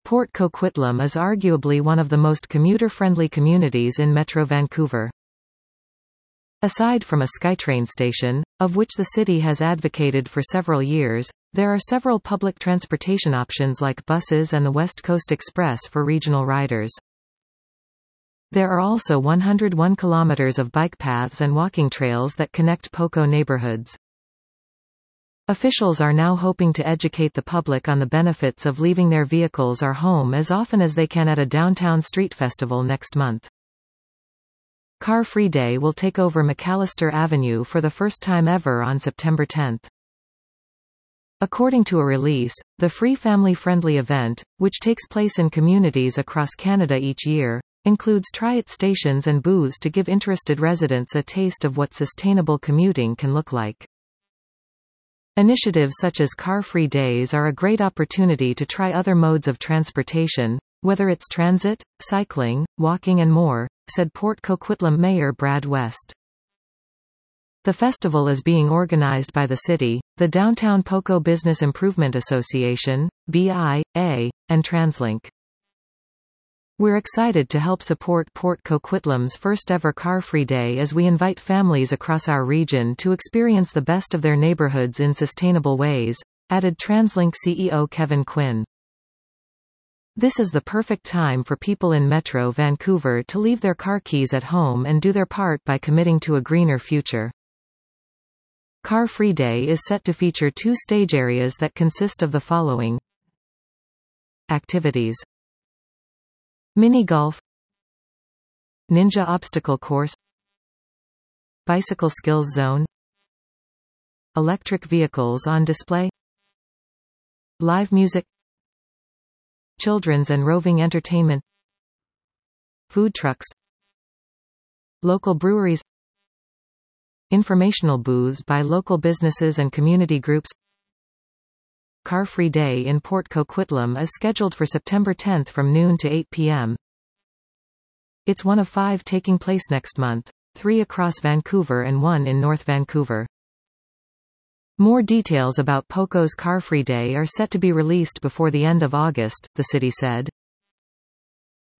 Port Coquitlam is arguably one of the most commuter-friendly communities in Metro Vancouver. Aside from a SkyTrain station, of which the city has advocated for several years, there are several public transportation options like buses and the West Coast Express for regional riders. There are also 101 kilometers of bike paths and walking trails that connect POCO neighborhoods. Officials are now hoping to educate the public on the benefits of leaving their vehicles or home as often as they can at a downtown street festival next month. Car Free Day will take over McAllister Avenue for the first time ever on September 10. According to a release, the free family-friendly event, which takes place in communities across Canada each year, includes try-it stations and booths to give interested residents a taste of what sustainable commuting can look like. Initiatives such as Car Free Days are a great opportunity to try other modes of transportation, whether it's transit, cycling, walking and more, said Port Coquitlam Mayor Brad West. The festival is being organized by the city, the Downtown POCO Business Improvement Association, BIA, and TransLink. We're excited to help support Port Coquitlam's first ever Car Free Day as we invite families across our region to experience the best of their neighborhoods in sustainable ways, added TransLink CEO Kevin Quinn. This is the perfect time for people in Metro Vancouver to leave their car keys at home and do their part by committing to a greener future. Car Free Day is set to feature 2 stage areas that consist of the following activities: mini golf, ninja obstacle course, bicycle skills zone, electric vehicles on display, live music, children's and roving entertainment, food trucks, local breweries, informational booths by local businesses and community groups. Car Free Day in Port Coquitlam is scheduled for September 10 from noon to 8 p.m. It's one of 5 taking place next month, 3 across Vancouver and 1 in North Vancouver. More details about POCO's Car Free Day are set to be released before the end of August, the city said.